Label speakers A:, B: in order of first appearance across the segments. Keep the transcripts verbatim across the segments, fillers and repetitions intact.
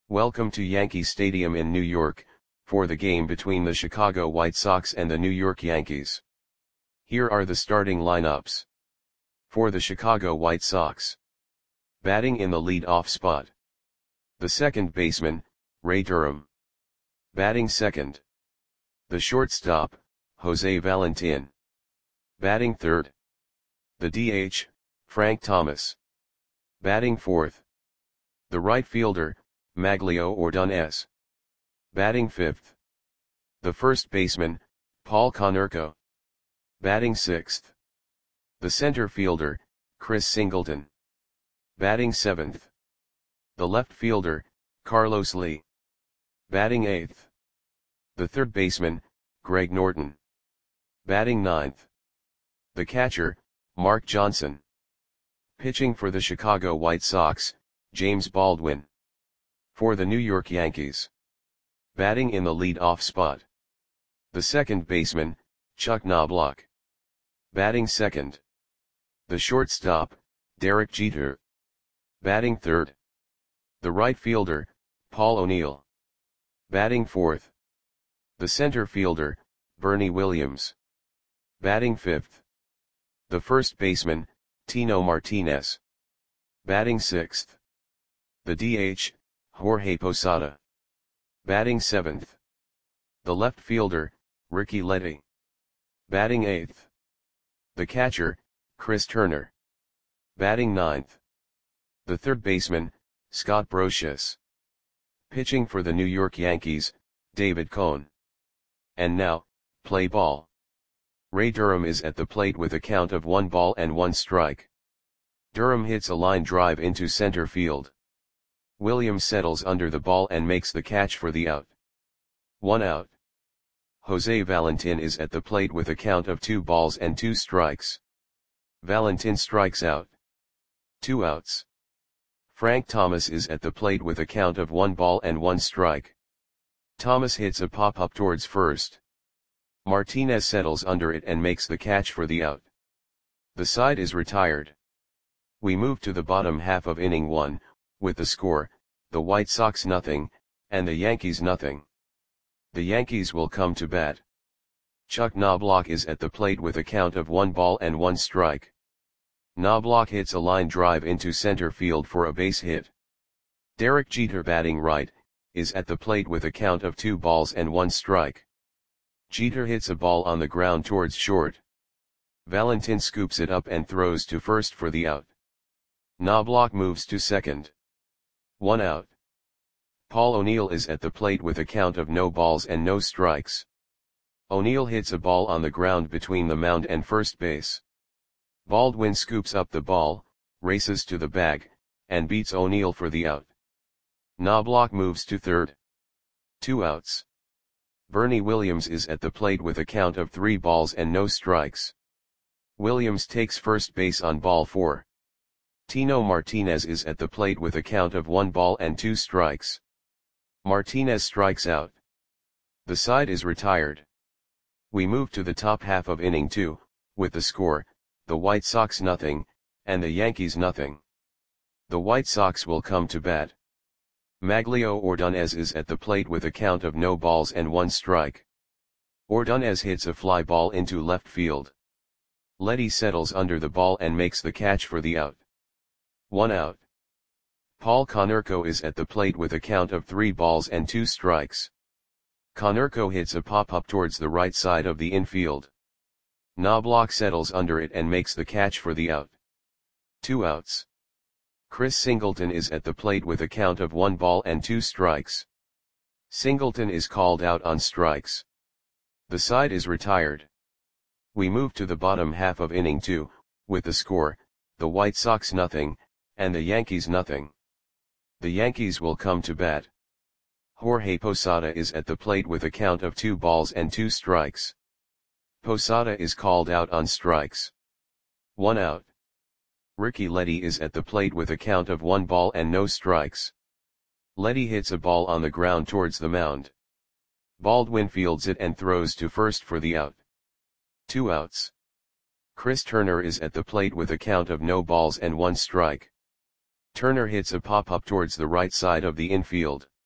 A: Welcome to Yankee Stadium in New York, for the game between the Chicago White Sox and the New York Yankees. Here are the starting lineups. For the Chicago White Sox. Batting in the lead-off spot. The second baseman, Ray Durham. Batting second. The shortstop, Jose Valentin. Batting third. The D H, Frank Thomas. Batting fourth. The right fielder, Magglio Ordonez. Batting fifth. The first baseman, Paul Konerko. Batting sixth. The center fielder, Chris Singleton. Batting seventh. The left fielder, Carlos Lee. Batting eighth. The third baseman, Greg Norton. Batting ninth. The catcher, Mark Johnson. Pitching for the Chicago White Sox, James Baldwin. For the New York Yankees. Batting in the lead-off spot. The second baseman, Chuck Knobloch. Batting second. The shortstop, Derek Jeter. Batting third. The right fielder, Paul O'Neill. Batting fourth. The center fielder, Bernie Williams. Batting fifth. The first baseman, Tino Martinez. Batting sixth. The D H, Jorge Posada. Batting seventh. The left fielder, Ricky Letty. Batting eighth. The catcher, Chris Turner. Batting ninth. The third baseman, Scott Brosius. Pitching for the New York Yankees, David Cone. And now, play ball. Ray Durham is at the plate with a count of one ball and one strike. Durham hits a line drive into center field. Williams settles under the ball and makes the catch for the out. One out. Jose Valentin is at the plate with a count of two balls and two strikes. Valentin strikes out. Two outs. Frank Thomas is at the plate with a count of one ball and one strike. Thomas hits a pop-up towards first. Martinez settles under it and makes the catch for the out. The side is retired. We move to the bottom half of inning one, with the score, the White Sox nothing, and the Yankees nothing. The Yankees will come to bat. Chuck Knobloch is at the plate with a count of one ball and one strike. Knobloch hits a line drive into center field for a base hit. Derek Jeter, batting right, is at the plate with a count of two balls and one strike. Jeter hits a ball on the ground towards short. Valentin scoops it up and throws to first for the out. Knobloch moves to second. One out. Paul O'Neill is at the plate with a count of no balls and no strikes. O'Neill hits a ball on the ground between the mound and first base. Baldwin scoops up the ball, races to the bag, and beats O'Neill for the out. Knobloch moves to third. Two outs. Bernie Williams is at the plate with a count of three balls and no strikes. Williams takes first base on ball four. Tino Martinez is at the plate with a count of one ball and two strikes. Martinez strikes out. The side is retired. We move to the top half of inning two, with the score, the White Sox nothing, and the Yankees nothing. The White Sox will come to bat. Magglio Ordonez is at the plate with a count of no balls and one strike. Ordonez hits a fly ball into left field. Letty settles under the ball and makes the catch for the out. One out. Paul Konerko is at the plate with a count of three balls and two strikes. Konerko hits a pop-up towards the right side of the infield. Knobloch settles under it and makes the catch for the out. Two outs. Chris Singleton is at the plate with a count of one ball and two strikes. Singleton is called out on strikes. The side is retired. We move to the bottom half of inning two, with the score, the White Sox nothing, and the Yankees nothing. The Yankees will come to bat. Jorge Posada is at the plate with a count of two balls and two strikes. Posada is called out on strikes. One out. Ricky Letty is at the plate with a count of one ball and no strikes. Letty hits a ball on the ground towards the mound. Baldwin fields it and throws to first for the out. Two outs. Chris Turner is at the plate with a count of no balls and one strike. Turner hits a pop-up towards the right side of the infield.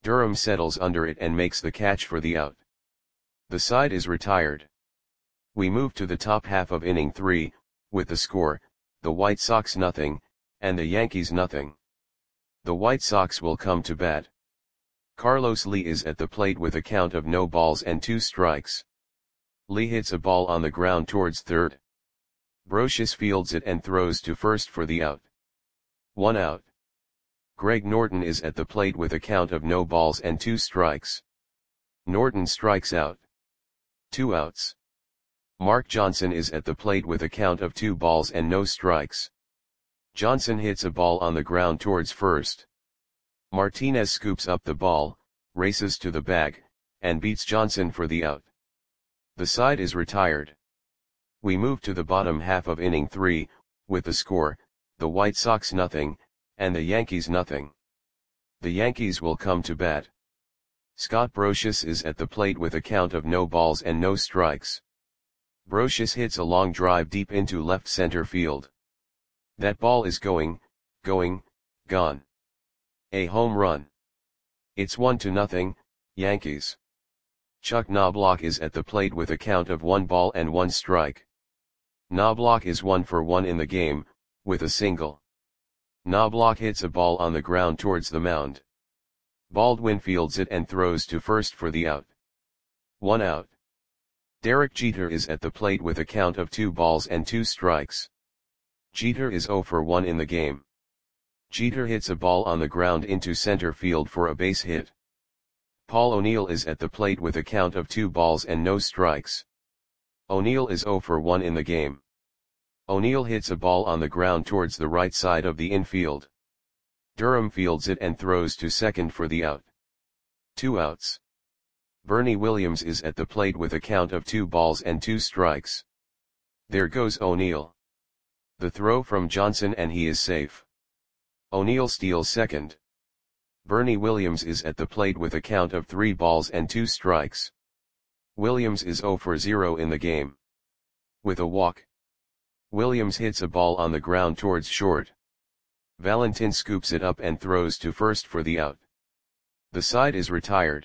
A: Durham settles under it and makes the catch for the out. The side is retired. We move to the top half of inning three, with the score, the White Sox nothing, and the Yankees nothing. The White Sox will come to bat. Carlos Lee is at the plate with a count of no balls and two strikes. Lee hits a ball on the ground towards third. Brosius fields it and throws to first for the out. One out. Greg Norton is at the plate with a count of no balls and two strikes. Norton strikes out. Two outs. Mark Johnson is at the plate with a count of two balls and no strikes. Johnson hits a ball on the ground towards first. Martinez scoops up the ball, races to the bag, and beats Johnson for the out. The side is retired. We move to the bottom half of inning three, with the score, the White Sox nothing, and the Yankees nothing. The Yankees will come to bat. Scott Brosius is at the plate with a count of no balls and no strikes. Brosius hits a long drive deep into left center field. That ball is going, going, gone. A home run. It's one to nothing, Yankees. Chuck Knobloch is at the plate with a count of one ball and one strike. Knobloch is one for one in the game, with a single. Knobloch hits a ball on the ground towards the mound. Baldwin fields it and throws to first for the out. One out. Derek Jeter is at the plate with a count of two balls and two strikes. Jeter is zero for one in the game. Jeter hits a ball on the ground into center field for a base hit. Paul O'Neill is at the plate with a count of two balls and no strikes. O'Neill is zero for one in the game. O'Neill hits a ball on the ground towards the right side of the infield. Durham fields it and throws to second for the out. Two outs. Bernie Williams is at the plate with a count of two balls and two strikes. There goes O'Neill. The throw from Johnson and he is safe. O'Neill steals second. Bernie Williams is at the plate with a count of three balls and two strikes. Williams is zero for zero in the game. With a walk. Williams hits a ball on the ground towards short. Valentin scoops it up and throws to first for the out. The side is retired.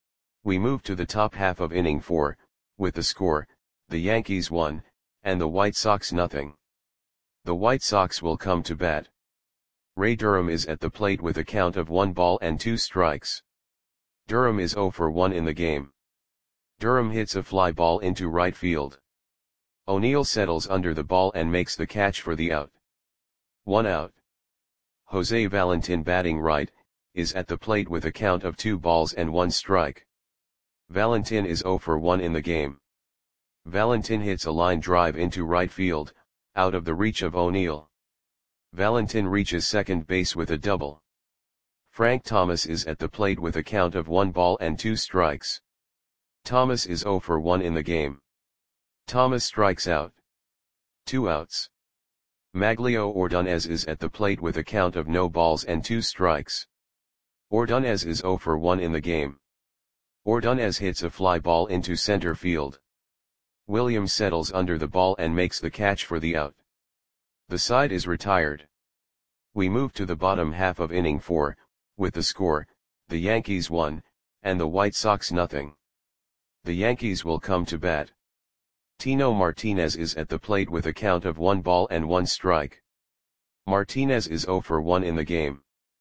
A: We move to the top half of inning four, with the score, the Yankees one, and the White Sox nothing. The White Sox will come to bat. Ray Durham is at the plate with a count of one ball and two strikes. Durham is zero for one in the game. Durham hits a fly ball into right field. O'Neill settles under the ball and makes the catch for the out. One out. Jose Valentin, batting right, is at the plate with a count of two balls and one strike. Valentin is zero for one in the game. Valentin hits a line drive into right field, out of the reach of O'Neill. Valentin reaches second base with a double. Frank Thomas is at the plate with a count of one ball and two strikes. Thomas is zero for one in the game. Thomas strikes out. Two outs. Maglio Ordonez is at the plate with a count of no balls and two strikes. Ordonez is zero for one in the game. Ordonez hits a fly ball into center field. Williams settles under the ball and makes the catch for the out. The side is retired. We move to the bottom half of inning four, with the score, the Yankees one, and the White Sox nothing. The Yankees will come to bat. Tino Martinez is at the plate with a count of one ball and one strike. Martinez is zero for one in the game.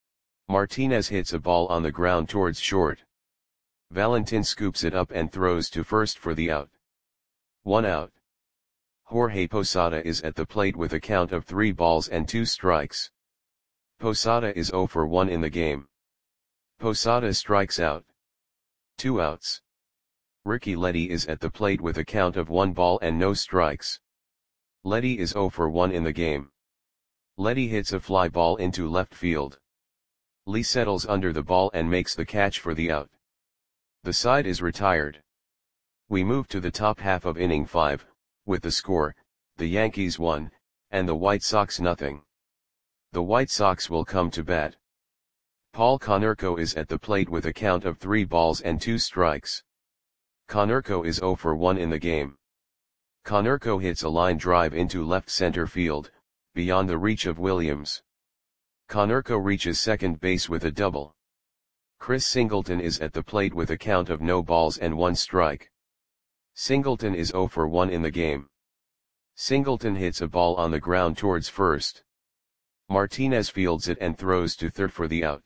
A: Martinez hits a ball on the ground towards short. Valentin scoops it up and throws to first for the out. One out. Jorge Posada is at the plate with a count of three balls and two strikes. Posada is zero for one in the game. Posada strikes out. Two outs. Ricky Leddy is at the plate with a count of one ball and no strikes. Leddy is zero for one in the game. Leddy hits a fly ball into left field. Lee settles under the ball and makes the catch for the out. The side is retired. We move to the top half of inning five, with the score, the Yankees one, and the White Sox nothing. The White Sox will come to bat. Paul Konerko is at the plate with a count of three balls and two strikes. Konerko is zero for one in the game. Konerko hits a line drive into left center field, beyond the reach of Williams. Konerko reaches second base with a double. Chris Singleton is at the plate with a count of no balls and one strike. Singleton is zero for one in the game. Singleton hits a ball on the ground towards first. Martinez fields it and throws to third for the out.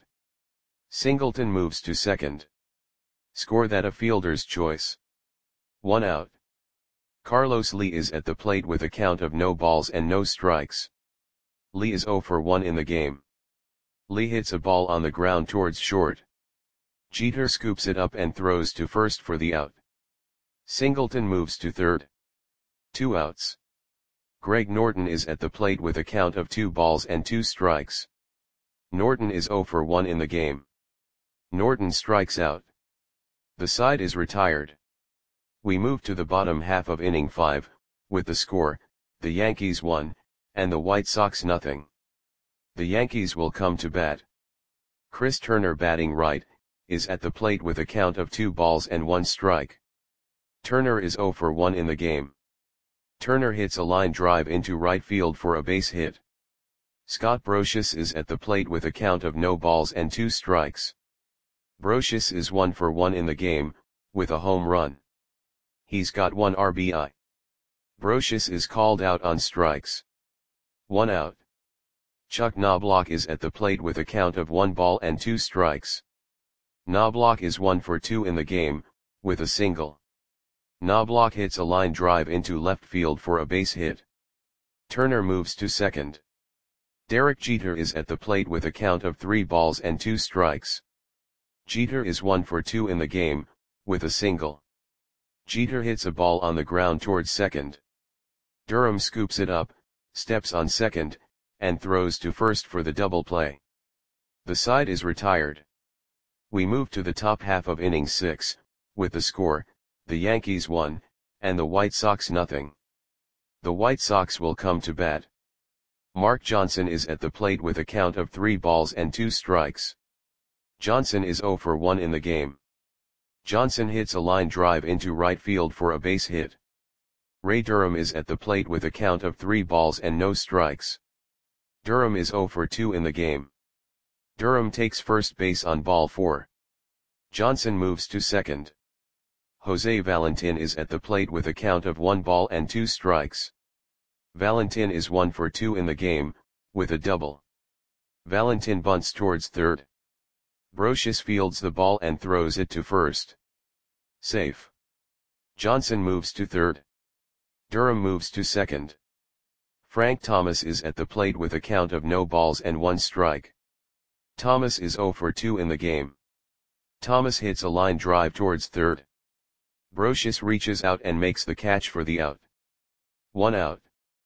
A: Singleton moves to second. Score that a fielder's choice. One out. Carlos Lee is at the plate with a count of no balls and no strikes. Lee is zero for one in the game. Lee hits a ball on the ground towards short. Jeter scoops it up and throws to first for the out. Singleton moves to third. Two outs. Greg Norton is at the plate with a count of two balls and two strikes. Norton is zero for one in the game. Norton strikes out. The side is retired. We move to the bottom half of inning five, with the score, the Yankees one, and the White Sox nothing. The Yankees will come to bat. Chris Turner, batting right, is at the plate with a count of two balls and one strike. Turner is zero for one in the game. Turner hits a line drive into right field for a base hit. Scott Brosius is at the plate with a count of no balls and two strikes. Brosius is one for one in the game, with a home run. He's got one R B I. Brosius is called out on strikes. One out. Chuck Knobloch is at the plate with a count of one ball and two strikes. Knobloch is one for two in the game, with a single. Knobloch hits a line drive into left field for a base hit. Turner moves to second. Derek Jeter is at the plate with a count of three balls and two strikes. Jeter is one for two in the game, with a single. Jeter hits a ball on the ground towards second. Durham scoops it up, steps on second, and throws to first for the double play. The side is retired. We move to the top half of inning six, with the score, the Yankees one, and the White Sox nothing. The White Sox will come to bat. Mark Johnson is at the plate with a count of three balls and two strikes. Johnson is zero for one in the game. Johnson hits a line drive into right field for a base hit. Ray Durham is at the plate with a count of three balls and no strikes. Durham is zero for two in the game. Durham takes first base on ball four. Johnson moves to second. Jose Valentin is at the plate with a count of one ball and two strikes. Valentin is one for two in the game, with a double. Valentin bunts towards third. Brosius fields the ball and throws it to first. Safe. Johnson moves to third. Durham moves to second. Frank Thomas is at the plate with a count of no balls and one strike. Thomas is zero for two in the game. Thomas hits a line drive towards third. Brosius reaches out and makes the catch for the out. One out.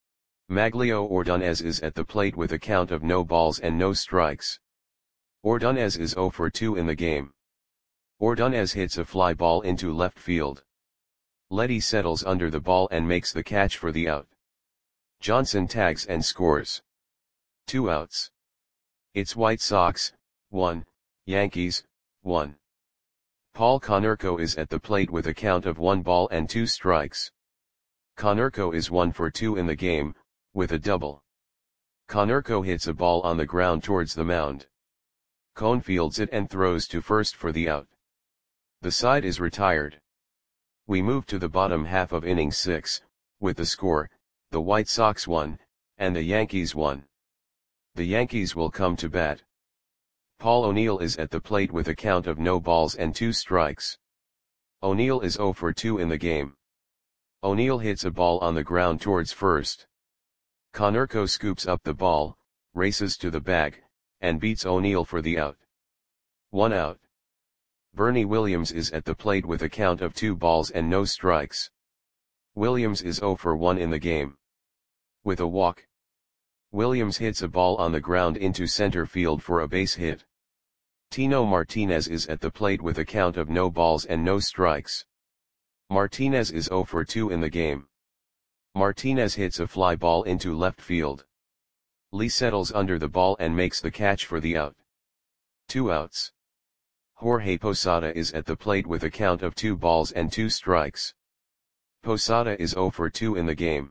A: Maglio Ordonez is at the plate with a count of no balls and no strikes. Ordonez is zero for two in the game. Ordonez hits a fly ball into left field. Letty settles under the ball and makes the catch for the out. Johnson tags and scores. Two outs. It's White Sox, one, Yankees, one. Paul Konerko is at the plate with a count of one ball and two strikes. Konerko is one for two in the game, with a double. Konerko hits a ball on the ground towards the mound. Cone fields it and throws to first for the out. The side is retired. We move to the bottom half of inning six, with the score, the White Sox one, and the Yankees one. The Yankees will come to bat. Paul O'Neill is at the plate with a count of no balls and two strikes. O'Neill is zero for two in the game. O'Neill hits a ball on the ground towards first. Konerko scoops up the ball, races to the bag, and beats O'Neill for the out. One out. Bernie Williams is at the plate with a count of two balls and no strikes. Williams is zero for one in the game. With a walk. Williams hits a ball on the ground into center field for a base hit. Tino Martinez is at the plate with a count of no balls and no strikes. Martinez is zero for two in the game. Martinez hits a fly ball into left field. Lee settles under the ball and makes the catch for the out. Two outs. Jorge Posada is at the plate with a count of two balls and two strikes. Posada is zero for two in the game.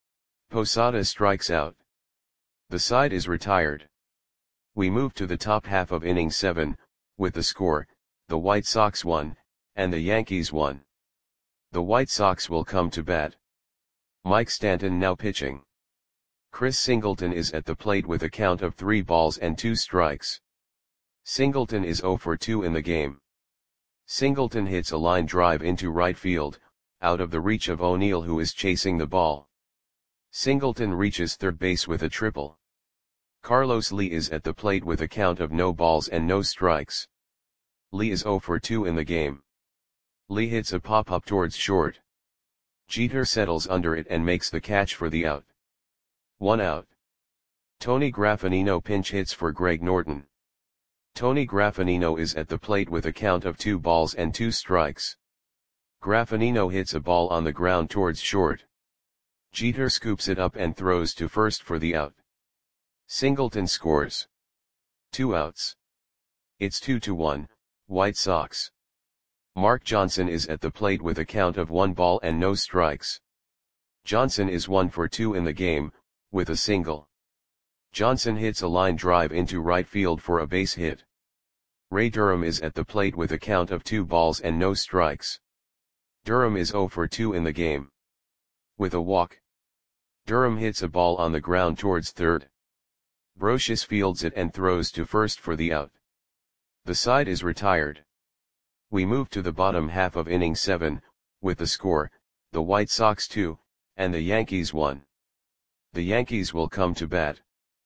A: Posada strikes out. The side is retired. We move to the top half of inning seven, with the score, the White Sox won, and the Yankees won. The White Sox will come to bat. Mike Stanton now pitching. Chris Singleton is at the plate with a count of three balls and two strikes. Singleton is zero for two in the game. Singleton hits a line drive into right field, out of the reach of O'Neill, who is chasing the ball. Singleton reaches third base with a triple. Carlos Lee is at the plate with a count of no balls and no strikes. Lee is zero for two in the game. Lee hits a pop-up towards short. Jeter settles under it and makes the catch for the out. One out. Tony Graffanino pinch hits for Greg Norton. Tony Graffanino is at the plate with a count of two balls and two strikes. Graffanino hits a ball on the ground towards short. Jeter scoops it up and throws to first for the out. Singleton scores. Two outs. It's two to one, White Sox. Mark Johnson is at the plate with a count of one ball and no strikes. Johnson is one for two in the game, with a single. Johnson hits a line drive into right field for a base hit. Ray Durham is at the plate with a count of two balls and no strikes. Durham is zero for two in the game. With a walk. Durham hits a ball on the ground towards third. Brosius fields it and throws to first for the out. The side is retired. We move to the bottom half of inning seven, with the score, the White Sox two, and the Yankees one. The Yankees will come to bat.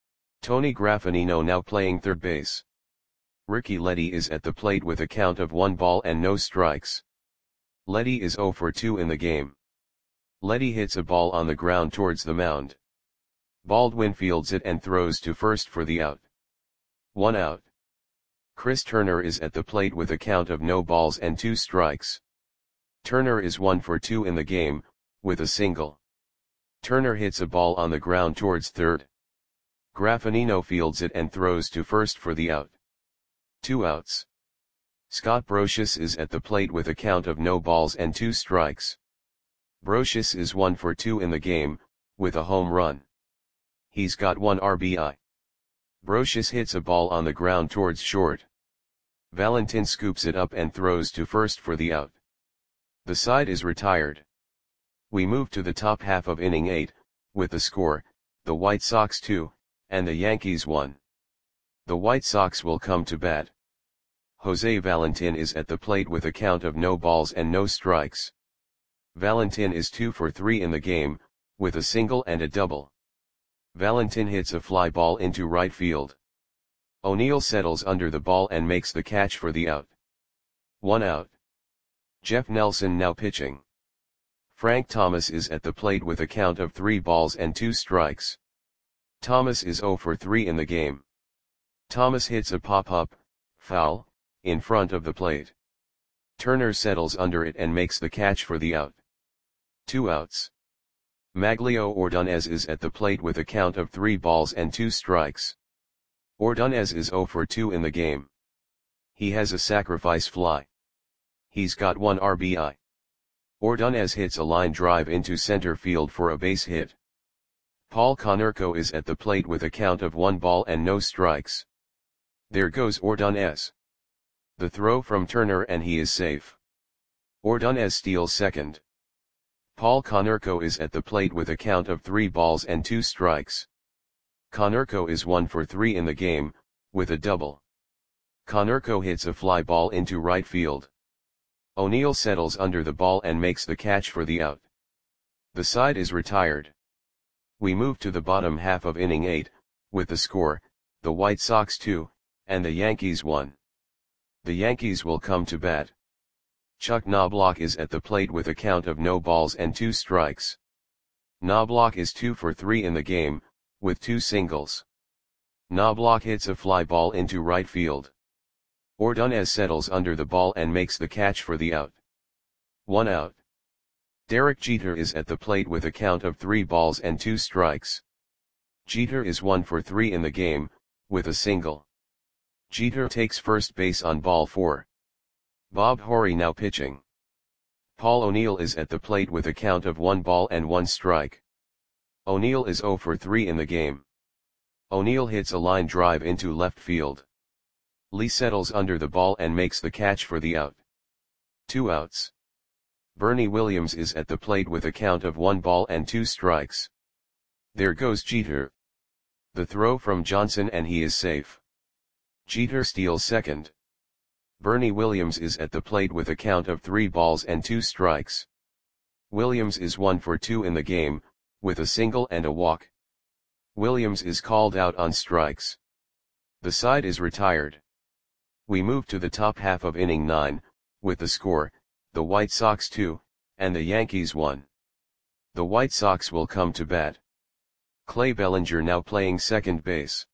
A: Tony Graffanino now playing third base. Ricky Leddy is at the plate with a count of one ball and no strikes. Leddy is zero for two in the game. Leddy hits a ball on the ground towards the mound. Baldwin fields it and throws to first for the out. One out. Chris Turner is at the plate with a count of no balls and two strikes. Turner is one for two in the game, with a single. Turner hits a ball on the ground towards third. Graffanino fields it and throws to first for the out. Two outs. Scott Brosius is at the plate with a count of no balls and two strikes. Brosius is one for two in the game, with a home run. He's got one R B I. Brosius hits a ball on the ground towards short. Valentin scoops it up and throws to first for the out. The side is retired. We move to the top half of inning eight, with the score, the White Sox two, and the Yankees one. The White Sox will come to bat. Jose Valentin is at the plate with a count of no balls and no strikes. Valentin is two for three in the game, with a single and a double. Valentin hits a fly ball into right field. O'Neill settles under the ball and makes the catch for the out. One out. Jeff Nelson now pitching. Frank Thomas is at the plate with a count of three balls and two strikes. Thomas is zero for three in the game. Thomas hits a pop-up, foul, in front of the plate. Turner settles under it and makes the catch for the out. Two outs. Maglio Ordonez is at the plate with a count of three balls and two strikes. Ordonez is zero for two in the game. He has a sacrifice fly. He's got one R B I. Ordonez hits a line drive into center field for a base hit. Paul Konerko is at the plate with a count of one ball and no strikes. There goes Ordonez. The throw from Turner and he is safe. Ordonez steals second. Paul Konerko is at the plate with a count of three balls and two strikes. Konerko is one for three in the game, with a double. Konerko hits a fly ball into right field. O'Neill settles under the ball and makes the catch for the out. The side is retired. We move to the bottom half of inning eight, with the score, the White Sox two, and the Yankees one. The Yankees will come to bat. Chuck Knobloch is at the plate with a count of no balls and two strikes. Knobloch is two for three in the game, with two singles. Knobloch hits a fly ball into right field. Ordonez settles under the ball and makes the catch for the out. One out. Derek Jeter is at the plate with a count of three balls and two strikes. Jeter is one for three in the game, with a single. Jeter takes first base on ball four. Bob Horry now pitching. Paul O'Neill is at the plate with a count of one ball and one strike. O'Neill is zero for three in the game. O'Neill hits a line drive into left field. Lee settles under the ball and makes the catch for the out. Two outs. Bernie Williams is at the plate with a count of one ball and two strikes. There goes Jeter. The throw from Johnson and he is safe. Jeter steals second. Bernie Williams is at the plate with a count of three balls and two strikes. Williams is one for two in the game, with a single and a walk. Williams is called out on strikes. The side is retired. We move to the top half of inning nine, with the score, the White Sox two, and the Yankees one. The White Sox will come to bat. Clay Bellinger now playing second base.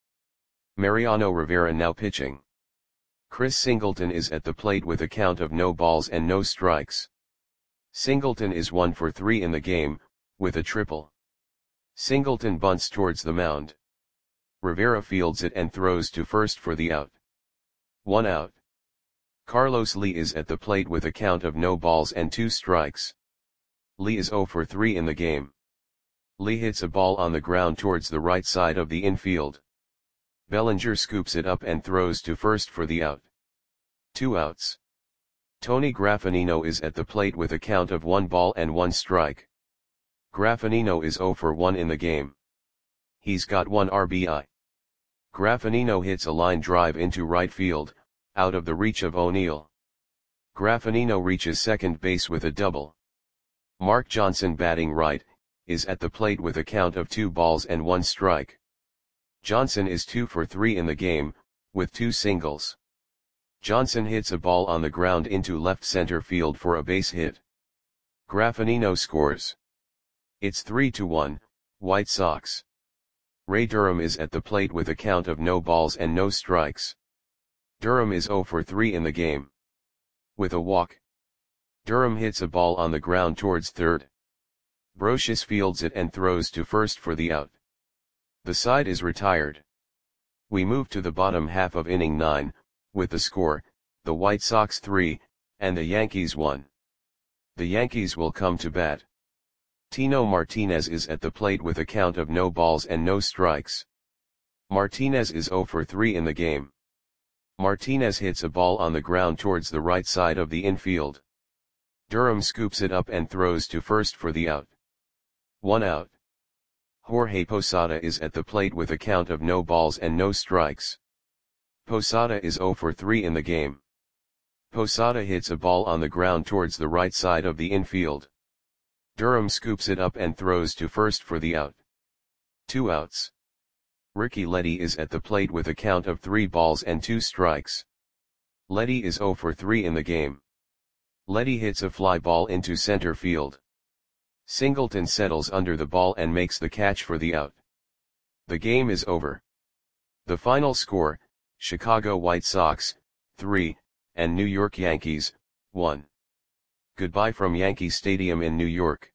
A: Mariano Rivera now pitching. Chris Singleton is at the plate with a count of no balls and no strikes. Singleton is one for three in the game, with a triple. Singleton bunts towards the mound. Rivera fields it and throws to first for the out. One out. Carlos Lee is at the plate with a count of no balls and two strikes. Lee is zero for three in the game. Lee hits a ball on the ground towards the right side of the infield. Bellinger scoops it up and throws to first for the out. Two outs. Tony Graffanino is at the plate with a count of one ball and one strike. Graffanino is zero for one in the game. He's got one R B I. Graffanino hits a line drive into right field, out of the reach of O'Neill. Graffanino reaches second base with a double. Mark Johnson, batting right, is at the plate with a count of two balls and one strike. Johnson is two for three in the game, with two singles. Johnson hits a ball on the ground into left center field for a base hit. Graffanino scores. It's three to one, White Sox. Ray Durham is at the plate with a count of no balls and no strikes. Durham is zero for three in the game. With a walk. Durham hits a ball on the ground towards third. Brocious fields it and throws to first for the out. The side is retired. We move to the bottom half of inning nine, with the score, the White Sox three, and the Yankees one. The Yankees will come to bat. Tino Martinez is at the plate with a count of no balls and no strikes. Martinez is zero for three in the game. Martinez hits a ball on the ground towards the right side of the infield. Durham scoops it up and throws to first for the out. One out. Jorge Posada is at the plate with a count of no balls and no strikes. Posada is zero for three in the game. Posada hits a ball on the ground towards the right side of the infield. Durham scoops it up and throws to first for the out. Two outs. Ricky Leddy is at the plate with a count of three balls and two strikes. Leddy is zero for three in the game. Leddy hits a fly ball into center field. Singleton settles under the ball and makes the catch for the out. The game is over. The final score, Chicago White Sox, three, and New York Yankees, one. Goodbye from Yankee Stadium in New York.